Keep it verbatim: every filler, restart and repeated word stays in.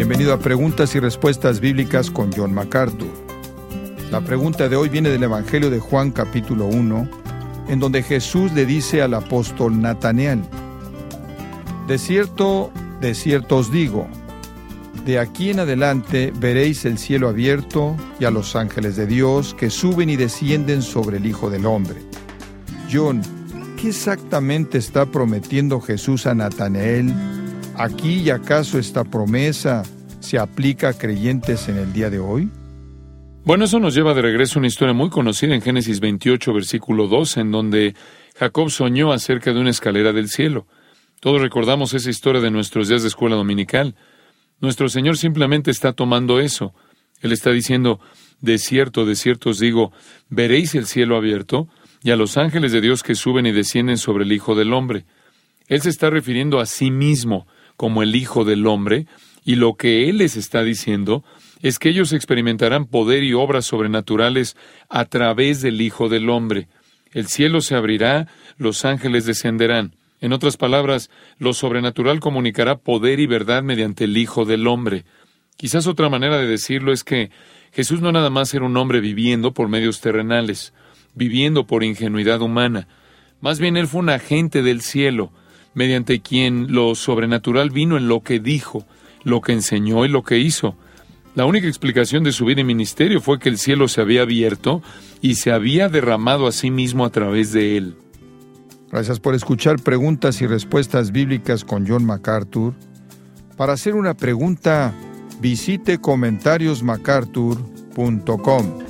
Bienvenido a Preguntas y Respuestas Bíblicas con John MacArthur. La pregunta de hoy viene del Evangelio de Juan capítulo uno, en donde Jesús le dice al apóstol Natanael: De cierto, de cierto os digo, de aquí en adelante veréis el cielo abierto y a los ángeles de Dios que suben y descienden sobre el Hijo del Hombre. John, ¿qué exactamente está prometiendo Jesús a Natanael aquí, y acaso esta promesa se aplica a creyentes en el día de hoy? Bueno, eso nos lleva de regreso a una historia muy conocida en Génesis veintiocho, versículo dos, en donde Jacob soñó acerca de una escalera del cielo. Todos recordamos esa historia de nuestros días de escuela dominical. Nuestro Señor simplemente está tomando eso. Él está diciendo: de cierto, de cierto os digo, veréis el cielo abierto y a los ángeles de Dios que suben y descienden sobre el Hijo del Hombre. Él se está refiriendo a sí mismo como el Hijo del Hombre, y lo que Él les está diciendo es que ellos experimentarán poder y obras sobrenaturales a través del Hijo del Hombre. El cielo se abrirá, los ángeles descenderán. En otras palabras, lo sobrenatural comunicará poder y verdad mediante el Hijo del Hombre. Quizás otra manera de decirlo es que Jesús no nada más era un hombre viviendo por medios terrenales, viviendo por ingenuidad humana. Más bien Él fue un agente del cielo, mediante quien lo sobrenatural vino en lo que dijo, lo que enseñó y lo que hizo. La única explicación de su vida y ministerio fue que el cielo se había abierto y se había derramado a sí mismo a través de Él. Gracias por escuchar Preguntas y Respuestas Bíblicas con John MacArthur. Para hacer una pregunta, visite comentarios macarthur punto com.